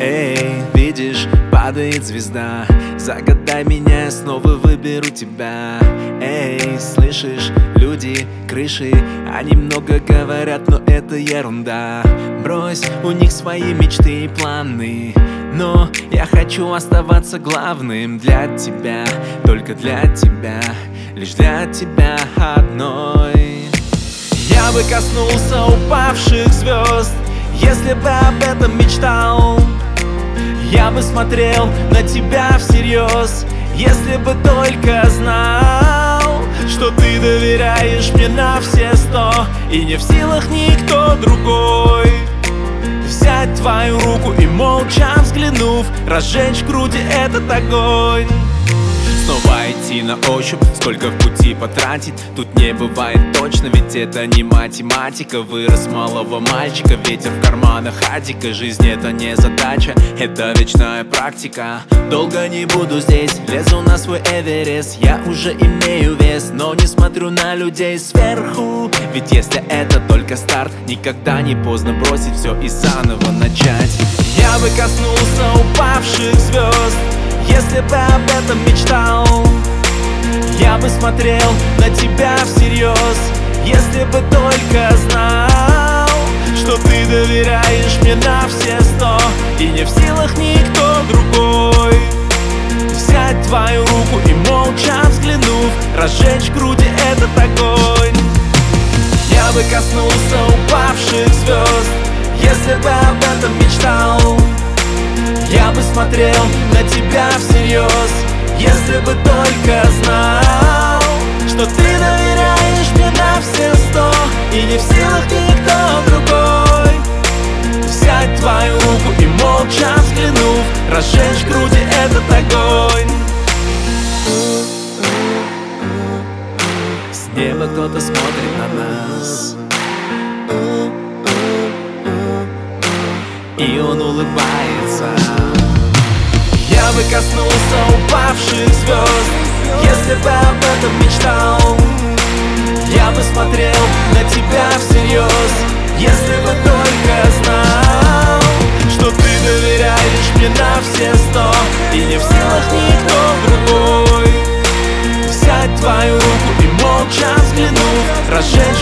Эй, видишь, падает звезда. Загадай меня, я снова выберу тебя. Эй, слышишь, люди, крыши, они много говорят, но это ерунда. Брось, у них свои мечты и планы, но я хочу оставаться главным для тебя, только для тебя, лишь для тебя одной. Я бы коснулся упавших звезд, если бы об этом мечтал. Я бы смотрел на тебя всерьез, если бы только знал, что ты доверяешь мне на все 100, и не в силах никто другой взять твою руку и, молча взглянув, разжечь в груди этот огонь. Снова идти на ощупь, сколько в пути потратить, тут не бывает точно, ведь это не математика. Вырос малого мальчика, ветер в карманах адика. Жизнь это не задача, это вечная практика. Долго не буду здесь, лезу на свой Эверест. Я уже имею вес, но не смотрю на людей сверху, ведь если это только старт, никогда не поздно бросить все и заново начать. Я бы коснулся упавших звезд, если бы об этом мечтал. Я бы смотрел на тебя всерьез, если бы только знал, что ты доверяешь мне на все 100, и не в силах никто другой взять твою руку и, молча взглянув, разжечь в груди этот огонь. Я бы коснулся упавших звезд, если бы об этом мечтал. Я бы смотрел на тебя всерьез, если бы только знал, что ты доверяешь мне на все 100, и не в силах никто другой взять твою руку и, молча взглянув, разжечь в груди этот огонь. С неба кто-то смотрит на нас, и он улыбается. Я бы коснулся упавших звезд, если бы об этом мечтал. Я бы смотрел на тебя всерьез, если бы только знал, что ты доверяешь мне на все 100, и не в силах никто другой взять твою руку и, молча взглянув, разжечь